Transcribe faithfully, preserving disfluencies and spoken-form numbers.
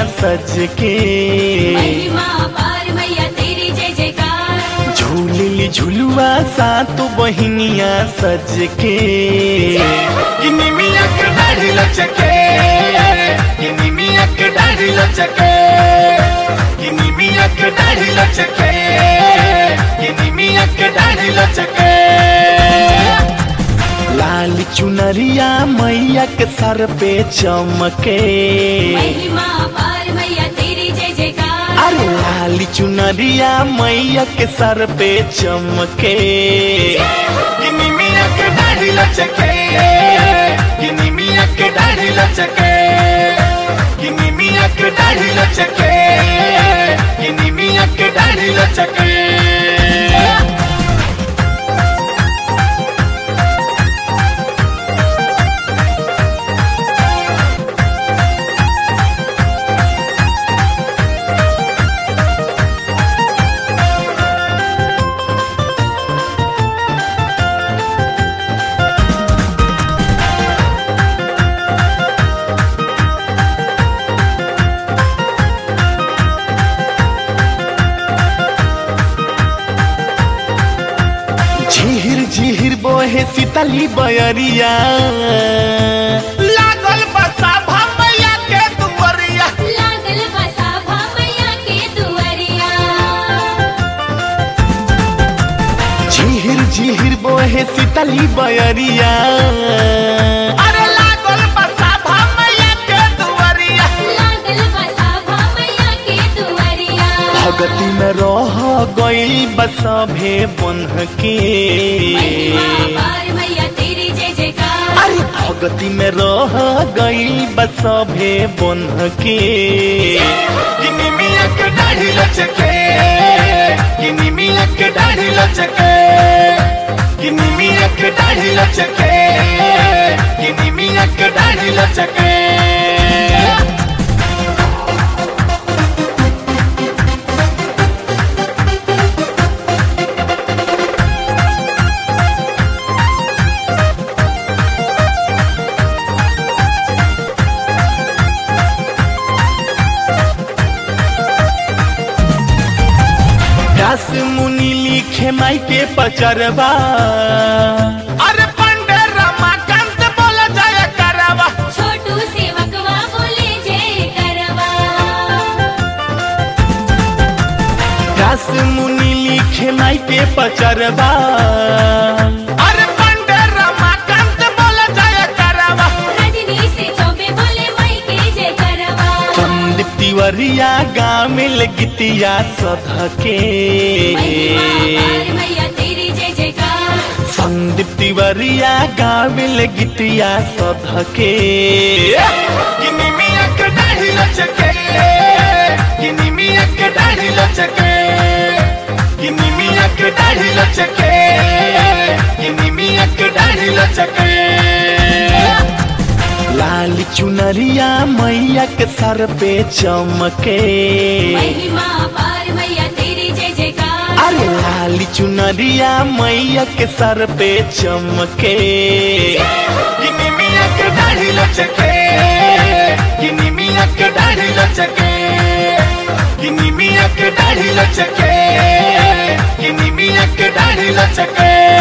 सज के महिमा पार मैया तेरी जय जयकार। झूलिली झुलुआ सातो बहिनिया सज के निमिया के दाढ़ी लचके निमिया के दाढ़ी लचके निमिया के दाढ़ी लचके निमिया के दाढ़ी लचके। लाल चुनरिया मैया के सर पे चमके महिमा पार मैया तेरी जय जयकार। अरे लाल चुनरिया मैया के सर पे चमके निमिया के दाढ़ी लचके निमिया के दाढ़ी लचके निमिया के दाढ़ी लचके निमिया के दाढ़ी लचके। झिहिर झिहिर बोहे सीतली बयरिया लागल बसा भैया के दुवरिया लागल बसा मैया के दुआरिया। झिहिर झिहिर बोहे सीतली बयरिया अरे लागल बसा भैया के दुवरिया लागल बसा मैया के दुआरिया। भगती में रह गई बसभे बन्ह के महिमा पार मैया तेरी जय जयकार। अरे भगती में रह गई बसभे बन्ह के निमिया के दाढ़ी लचके निमिया के दाढ़ी लचके निमिया के दाढ़ी लचके निमिया के दाढ़ी लचके। दास मुनि लिखे माई के पचरवा अरे पंडे रमाकांत बोला जय करवा छोटू सेवकवा बोले जय करवा। दास मुनि लिखे माई के पचरवा अरे पंडे रमाकांत बोला जय करवा रजनी से चौबे बोले माई के जय करवा। संदीप तिवरिया गामिल गीतिया सधके महिमा पार मैया तेरी जय जयकार। संदीप तिवरिया गामिल गीतिया सधके निमिया के दाढ़ी लचके निमिया के दाढ़ी लचके निमिया के दाढ़ी लचके निमिया के दाढ़ी लचके। लाल चुनरिया मैया के सर पे चमके महिमा पार मैया तेरी जय जयकार। अरे लाल चुनरिया मैया के सर पे चमके निमिया के दाढ़ी लचके निमिया के दाढ़ी लचके निमिया के दाढ़ी लचके निमिया के दाढ़ी लचके।